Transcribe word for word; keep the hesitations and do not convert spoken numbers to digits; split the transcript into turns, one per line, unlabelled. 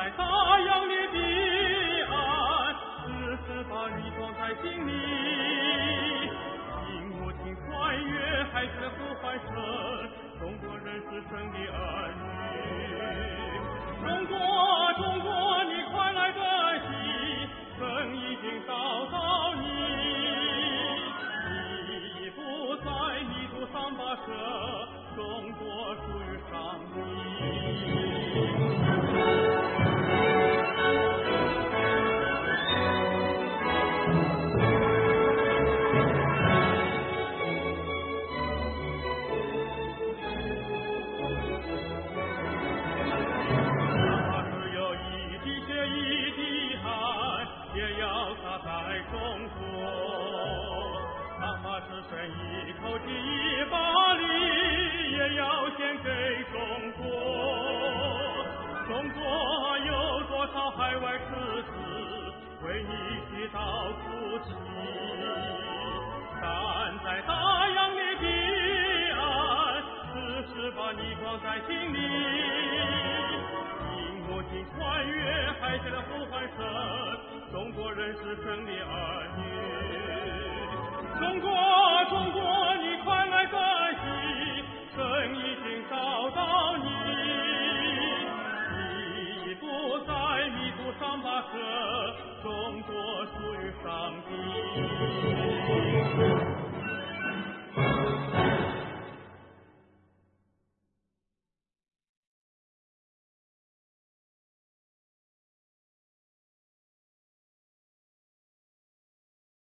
在大洋里彼岸，时时把你装在心里。听母亲穿越海峡的呼唤声，中国人是胜利儿女。中国，中国，你快来得喜，生已经找到你。你已不在迷途上跋涉，中国属于上帝。在中国，哪怕是剩一口气一把力，也要献给中国。中国有多少海外士子为你祈祷哭泣？站在大洋里彼岸，时时把你装在心里。听母亲穿越海峡的呼唤声，中国人是胜利儿女。中国，中国，你快来得喜，神已经找到你。你已不在迷途上跋涉，中国属于上帝。